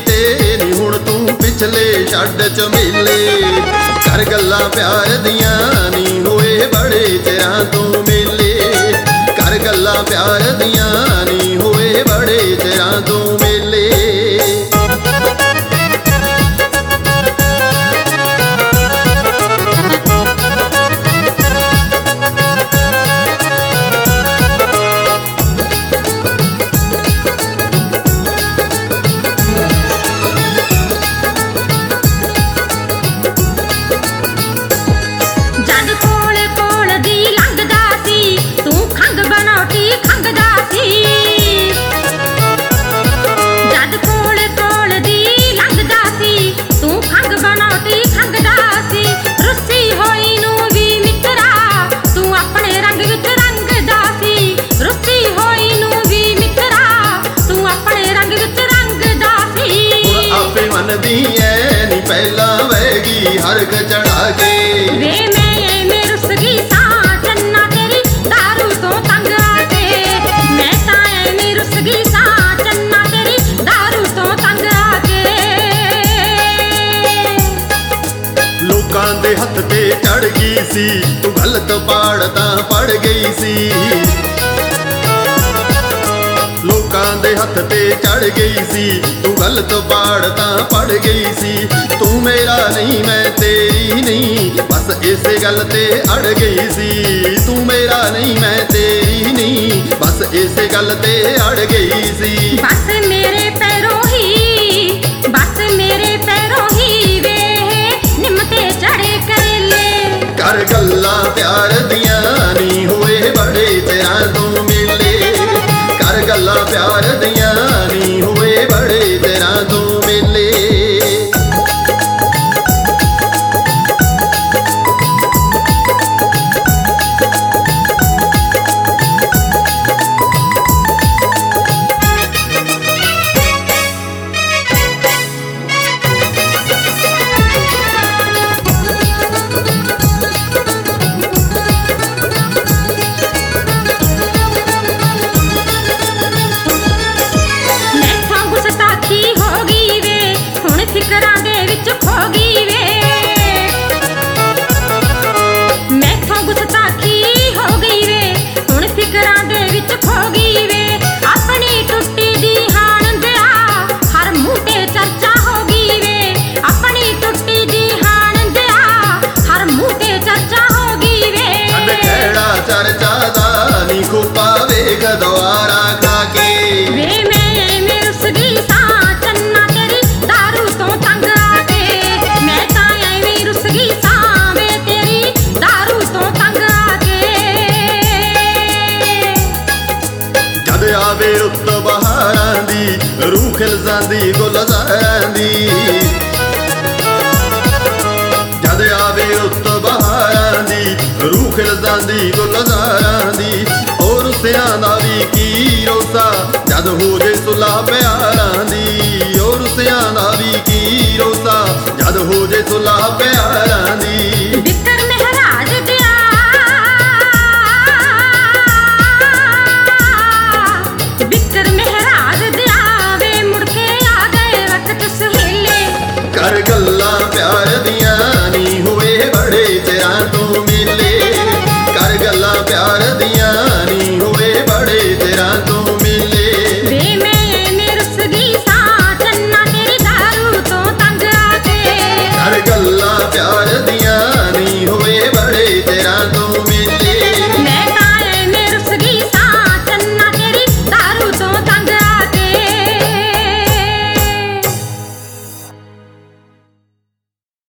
ਕੀਤੇ ਨੀ ਹੁਣ ਤੂੰ ਪਿਛਲੇ ਛੱਡ ਝਮੇਲੇ। ਕਰ ਗੱਲਾਂ ਪਿਆਰ ਦੀਆਂ ਨੀ ਹੋਏ ਬੜੇ ਚਿਰਾਂ ਤੋਂ ਮੇਲੇ। ਕਰ ਗੱਲਾਂ ਪਿਆਰ ਦੀਆਂ ਨੀ ਹੋਏ ਬੜੇ ਚਿਰਾਂ ਤੋਂ ਮੇਲੇ। ਨੀ ਪਹਿਲਾਂ ਵੈਗੀ ਹਰਖ ਚੜਾ ਕੇ ਵੇ ਮੈਂ ਐਵੇਂ ਰੁੱਸ ਗਈ ਸਾਂ ਚੰਨਾ ਤੇਰੀ ਦਾਰੂ ਤੋਂ ਤੰਗ ਆ ਕੇ। ਮੈਂ ਤਾਂ ਐਵੇਂ ਰੁੱਸ ਗਈ ਸਾਂ ਚੰਨਾ ਤੇਰੀ ਦਾਰੂ ਤੋਂ ਤੰਗ ਆ ਕੇ। ਲੋਕਾਂ ਦੇ ਹੱਥ ਤੇ ਚੜ ਗਈ ਸੀ ਤੂੰ ਗਲਤ ਪਾੜ ਤਾਂ ਪੜ ਗਈ ਸੀ। ਲੋਕਾਂ ਦੇ ਹੱਥ ਤੇ ਚੜ ਗਈ ਸੀ ਤੂੰ ਗਲਤ ਪਾੜ ਤਾਂ ਪੜ ਗਈ ਸੀ। ਤੂੰ ਮੇਰਾ ਨਹੀਂ ਮੈਂ ਤੇਰੀ ਨਹੀਂ ਬਸ ਇਸੇ ਗੱਲ ਤੇ ਅੜ ਗਈ ਸੀ। ਤੂੰ ਮੇਰਾ ਨਹੀਂ ਮੈਂ ਤੇਰੀ ਨਹੀਂ ਬਸ ਇਸੇ ਗੱਲ ਤੇ ਅੜ ਗਈ ਸੀ। ਬਸ ਮੇਰੇ ਪੈਰੋਂ ਹੀ ਬਸ ਮੇਰੇ ਪੈਰੋਂ ਹੀ ਵੇ ਨਿੰਮ ਤੇ ਚੜੇ ਕਰੇਲੇ। ਕਰ ਗੱਲਾਂ ਪਿਆਰ ਦੀਆਂ ਨੀ ਹੋਏ ਬੜੇ ਚਿਰਾਂ ਤੋਂ ਮੇਲੇ। ਕਰ ਗੱਲਾਂ ਪਿਆਰ ਦੀਆਂ ਨੀ ਹੋਏ ਬੜੇ ਚਿਰਾਂ ਤੋਂ ਮੇਲੇ। ਫਿਕਰਾਂ ਦੇ ਵਿੱਚ ਖੋ ਗਈ ਵੇ ਮੈਥੋਂ ਗੁਸਤਾਖੀ ਹੋ ਗਈ ਵੇ ਹੁਣ ਫਿਕਰਾਂ ਦੇ ਵਿੱਚ ਖੋ ਗਈ ਵੇ। ਆਪਣੀ ਟੁੱਟੀ ਦੀ ਹਾਣ ਦਿਆ ਹਰ ਮੂੰਹ ਤੇ ਚਰਚਾ ਹੋ ਗਈ ਵੇ। ਆਪਣੀ ਟੁੱਟੀ ਦੀ ਹਾਣ ਦਿਆ ਹਰ ਮੂੰਹ ਤੇ ਚਰਚਾ ਹੋ ਗਈ ਵੇ। ਛੱਡ ਕਿਹੜਾ ਚਰਚਾ ਦਾ ਨੀ ਖੋਪਾ ਵੇਖ ਦੁਆਰਾ ਖਾ ਕੇ ਵੇ ਮੈਂ ਐਵੇਂ ਰੁੱਸ ਗਈ ਸਾਂ ਚੰਨਾ ਤੇਰੀ ਦਾਰੂ ਤੋਂ ਤੰਗ ਆ ਕੇ। ਮੈਂ ਤਾਂ ਐਵੇਂ ਰੁੱਸ ਗਈ ਸਾਂ ਵੇ ਤੇਰੀ ਦਾਰੂ ਤੋਂ ਤੰਗ ਆ ਕੇ। ਜਦ ਆਵੇ ਰੁੱਤ ਬਹਾਰਾਂ ਦੀ ਰੂਹ ਖਿਲ ਜਾਂਦੀ ਗੁਲਜ਼ਾਰਾਂ ਦੀ। ਜਦ ਆਵੇ ਰੁੱਤ ਬਹਾਰਾਂ ਦੀ ਰੂਹ ਖਿਲ ਜਾਂਦੀ ਗੁਲਜ਼ਾਰਾਂ ਦੀ। ਔਰ ਰੁੱਸਿਆਂ ਦਾ ਵੀ ਕੀ ਰੋਸਾ ਜਦ ਹੋ ਜੇ ਸੁਲ੍ਹਾ ਪਿਆਰਾਂ ਦੀ। ਔਰ ਰੁੱਸਿਆਂ ਦਾ ਵੀ ਕੀ ਰੋਸਾ ਜਦ ਹੋ ਜੇ ਸੁਲ੍ਹਾ ਪਿਆਰਾਂ ਦੀ। ਵਿਕਰ ਮਹਿਰਾਜ ਦਿਆ ਵਿਕਰ ਮਹਿਰਾਜ ਦਿਆ ਵੇ ਮੁੜ ਕੇ ਆ ਗਏ ਵਕਤ ਸੁਹੇਲੇ। ਕਰ ਗੱਲਾਂ